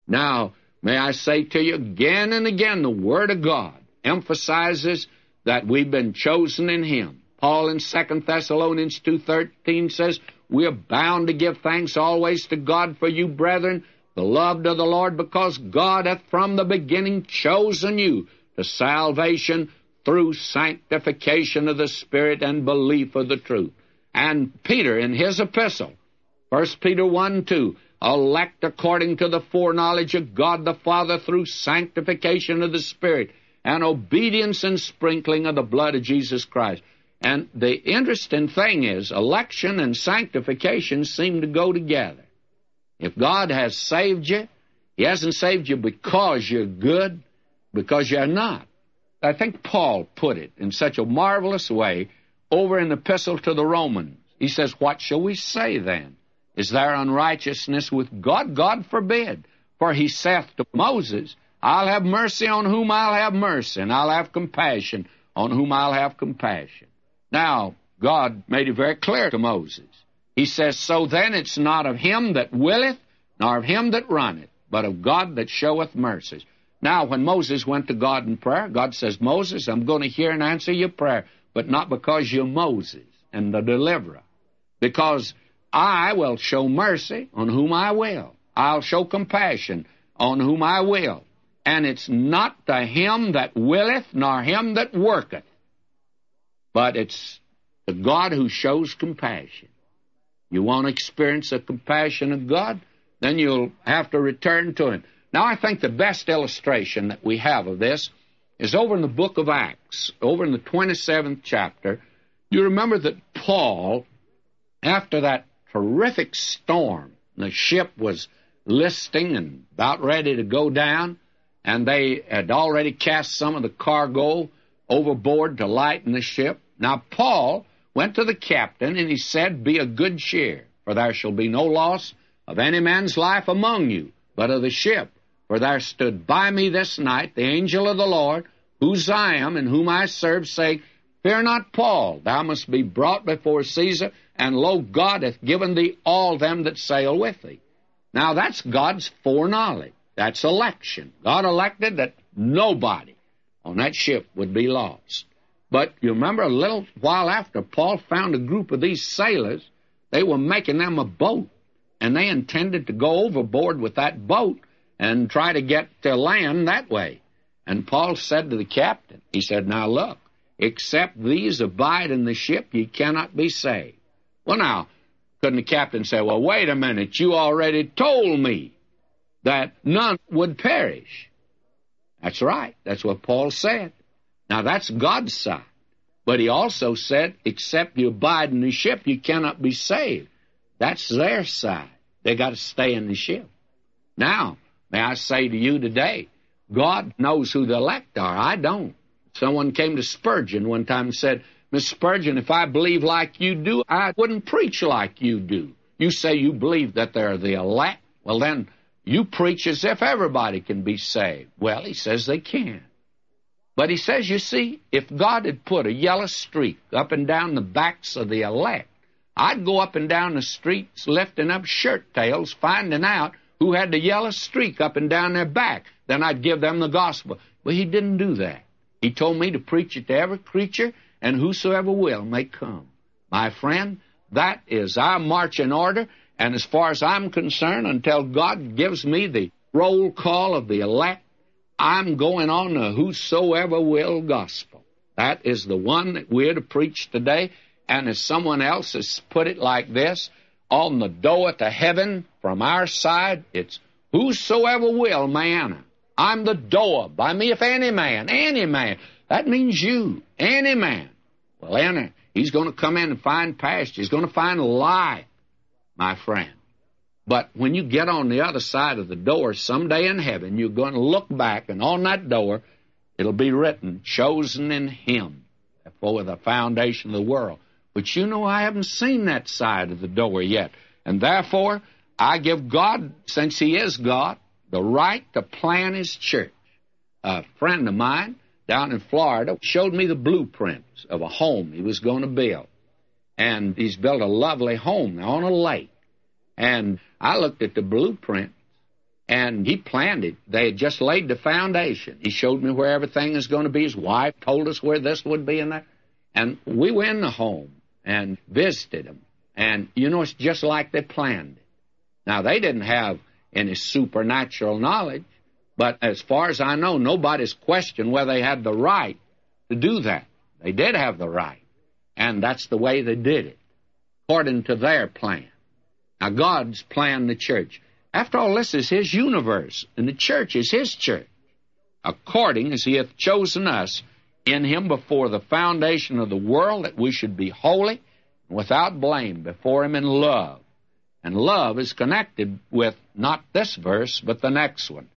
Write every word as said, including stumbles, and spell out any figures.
Now, may I say to you again and again, the Word of God emphasizes that we've been chosen in Him. Paul in Second Thessalonians two thirteen says, we are bound to give thanks always to God for you, brethren, beloved of the Lord, because God hath from the beginning chosen you to salvation through sanctification of the Spirit and belief of the truth. And Peter in his epistle, First Peter one two, elect according to the foreknowledge of God the Father through sanctification of the Spirit and obedience and sprinkling of the blood of Jesus Christ. And the interesting thing is, election and sanctification seem to go together. If God has saved you, He hasn't saved you because you're good, because you're not. I think Paul put it in such a marvelous way over in the Epistle to the Romans. He says, what shall we say then? Is there unrighteousness with God? God forbid. For He saith to Moses, I'll have mercy on whom I'll have mercy, and I'll have compassion on whom I'll have compassion. Now, God made it very clear to Moses. He says, so then it's not of him that willeth, nor of him that runneth, but of God that showeth mercies. Now, when Moses went to God in prayer, God says, Moses, I'm going to hear and answer your prayer, but not because you're Moses and the deliverer, because I will show mercy on whom I will. I'll show compassion on whom I will. And it's not to him that willeth, nor him that worketh, but it's the God who shows compassion. You want to experience the compassion of God? Then you'll have to return to Him. Now, I think the best illustration that we have of this is over in the book of Acts, over in the twenty-seventh chapter. You remember that Paul, after that terrific storm, the ship was listing and about ready to go down, and they had already cast some of the cargo overboard to lighten the ship. Now Paul went to the captain, and he said, be of good cheer, for there shall be no loss of any man's life among you, but of the ship. For there stood by me this night the angel of the Lord, whose I am and whom I serve, saying, fear not, Paul, thou must be brought before Caesar, and lo, God hath given thee all them that sail with thee. Now that's God's foreknowledge. That's election. God elected that nobody on that ship would be lost. But you remember a little while after, Paul found a group of these sailors. They were making them a boat, and they intended to go overboard with that boat and try to get to land that way. And Paul said to the captain, he said, now look, except these abide in the ship, ye cannot be saved. Well, now, couldn't the captain say, well, wait a minute, you already told me that none would perish. That's right. That's what Paul said. Now, that's God's side. But he also said, except you abide in the ship, you cannot be saved. That's their side. They got to stay in the ship. Now, may I say to you today, God knows who the elect are. I don't. Someone came to Spurgeon one time and said, Miss Spurgeon, if I believe like you do, I wouldn't preach like you do. You say you believe that they're the elect. Well, then you preach as if everybody can be saved. Well, he says they can. But he says, you see, if God had put a yellow streak up and down the backs of the elect, I'd go up and down the streets lifting up shirt tails, finding out who had the yellow streak up and down their back. Then I'd give them the gospel. But he didn't do that. He told me to preach it to every creature, and whosoever will may come. My friend, that is our marching order, and as far as I'm concerned, until God gives me the roll call of the elect, I'm going on the whosoever will gospel. That is the one that we're to preach today, and as someone else has put it like this, on the door to heaven from our side, it's whosoever will may enter. I'm the door. By me, if any man, any man, that means you, any man will enter. He's going to come in and find pasture. He's going to find life, my friend. But when you get on the other side of the door someday in heaven, you're going to look back, and on that door, it'll be written, chosen in Him before the foundation of the world. But you know, I haven't seen that side of the door yet. And therefore, I give God, since He is God, the right to plan His church. A friend of mine down in Florida showed me the blueprints of a home he was going to build. And he's built a lovely home on a lake. And I looked at the blueprints, And he planned it. They had just laid the foundation. He showed me where everything is going to be. His wife told us where this would be and that. And we went in the home and visited them. And, you know, it's just like they planned it. Now, they didn't have any supernatural knowledge, but as far as I know, nobody's questioned whether they had the right to do that. They did have the right, and that's the way they did it, according to their plan. Now, God's planned the church. After all, this is His universe, and the church is His church, according as He hath chosen us in Him before the foundation of the world, that we should be holy and without blame before Him in love. And love is connected with not this verse, but the next one.